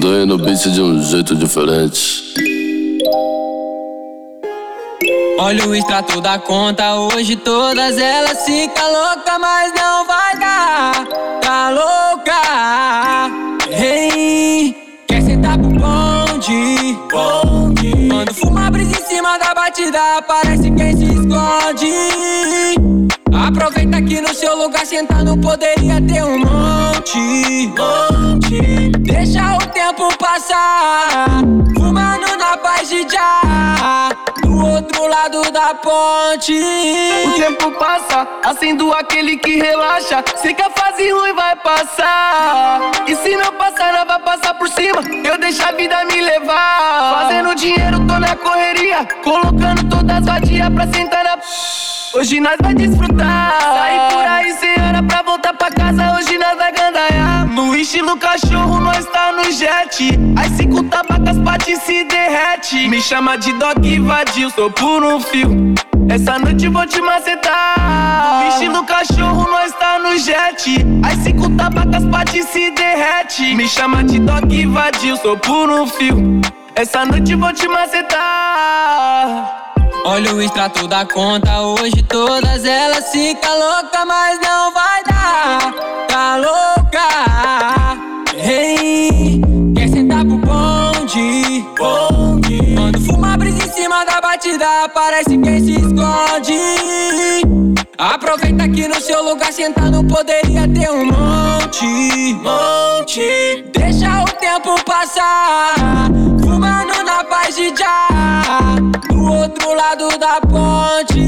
Doe no beat de um jeito diferente. Olha o extrato da conta, hoje todas elas ficam loucas, mas não vai dar. Tá louca, hey, quer sentar pro bonde. Quando fuma brisa em cima da batida, parece quem se esconde. Aproveita que no seu lugar sentado poderia ter um monte. Deixa o tempo passar, fumando na paz de já, do outro lado da ponte. O tempo passa, acendo aquele que relaxa. Sei que a fase ruim vai passar, e se não passar, não vai passar por cima. Eu deixo a vida me levar. Fazendo dinheiro, tô na correria, colocando todas as vadias pra sentar na... Hoje nós vai desfrutar. Sair por aí sem hora pra voltar pra casa. Hoje nós vai gandaiar. No estilo cachorro, nós tá no jet. As 5 tabacas, patis se derrete. Me chama de dog vadio, sou por um fio. Essa noite vou te macetar. No estilo cachorro, nós tá no jet. As 5 tabacas, patis se derrete. Me chama de dog vadio, sou por um fio. Essa noite vou te macetar. Olha o extrato da conta, hoje todas elas ficam loucas, mas não vai dar. Tá louca, hey, quer sentar pro bonde. Quando fuma brisa em cima da batida, parece quem se esconde. Aproveita que no seu lugar sentado poderia ter um monte. Deixa o tempo passar, fumando na paz de já, do outro lado da ponte.